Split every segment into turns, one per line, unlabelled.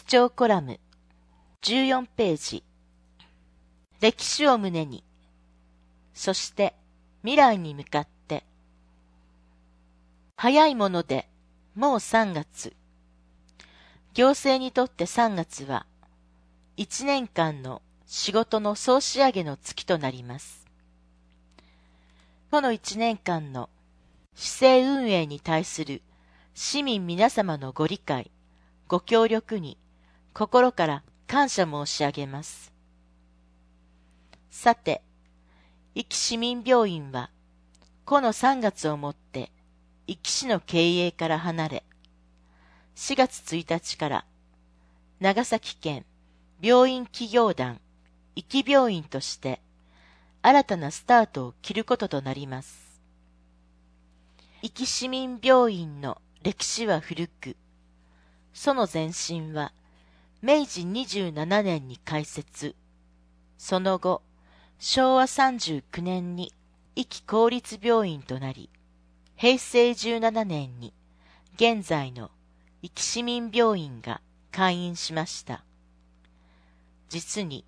聴コラム14ページ。歴史を胸に、そして未来に向かって。早いものでもう3月。行政にとって3月は1年間の仕事の総仕上げの月となります。この1年間の市政運営に対する市民皆様のご理解、ご協力に心から感謝申し上げます。さて、壱岐市民病院は、この3月をもって壱岐市の経営から離れ、4月1日から長崎県病院企業団壱岐病院として新たなスタートを切ることとなります。壱岐市民病院の歴史は古く、その前身は明治27年に開設、その後、昭和39年に壱岐公立病院となり、平成17年に現在の壱岐市民病院が開院しました。実に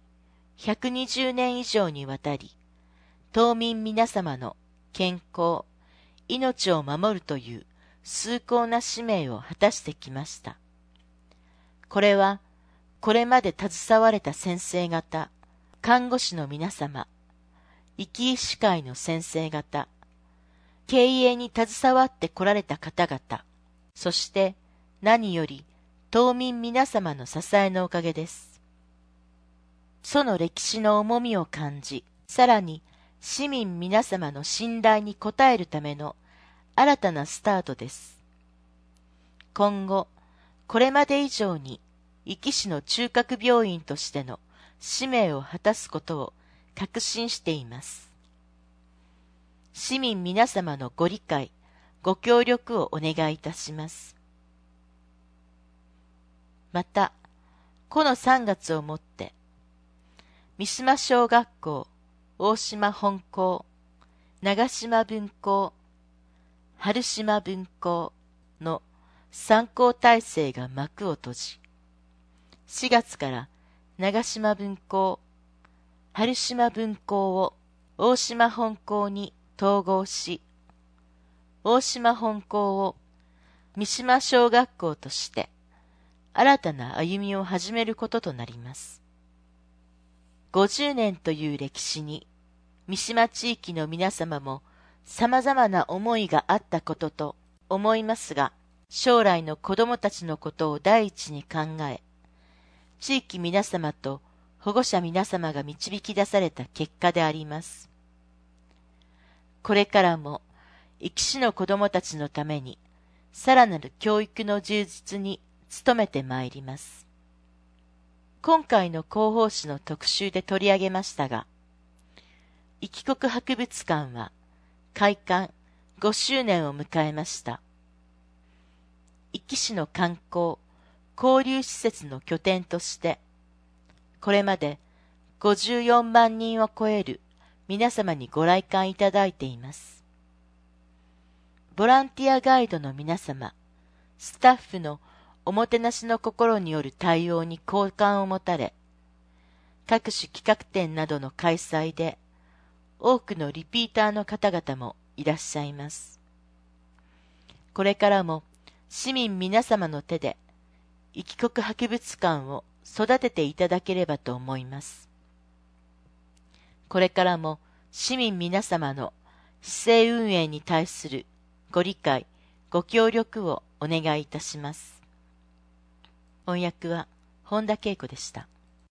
120年以上にわたり、島民皆様の健康、命を守るという崇高な使命を果たしてきました。これは、これまで携われた先生方、看護師の皆様、壱岐医師会の先生方、経営に携わってこられた方々、そして何より島民皆様の支えのおかげです。その歴史の重みを感じ、さらに市民皆様の信頼に応えるための新たなスタートです。今後、これまで以上に壱岐市の中核病院としての使命を果たすことを確信しています。市民皆様のご理解、ご協力をお願いいたします。また、この3月をもって、三島小学校、大島本校、長島分校、春島分校の3校体制が幕を閉じ、4月から長島分校、春島分校を大島本校に統合し、大島本校を三島小学校として新たな歩みを始めることとなります。50年という歴史に三島地域の皆様も様々な思いがあったことと思いますが、将来の子供たちのことを第一に考え、地域皆様と保護者皆様が導き出された結果であります。これからも、壱岐市の子供たちのために、さらなる教育の充実に努めてまいります。今回の広報誌の特集で取り上げましたが、壱岐国博物館は開館5周年を迎えました。壱岐市の観光、交流施設の拠点として、これまで54万人を超える皆様にご来館いただいています。ボランティアガイドの皆様、スタッフのおもてなしの心による対応に好感を持たれ、各種企画展などの開催で、多くのリピーターの方々もいらっしゃいます。これからも市民皆様の手で、壱岐国博物館を育てていただければと思います。これからも市民皆様の市政運営に対するご理解、ご協力をお願いいたします。翻訳は本田恵子でした。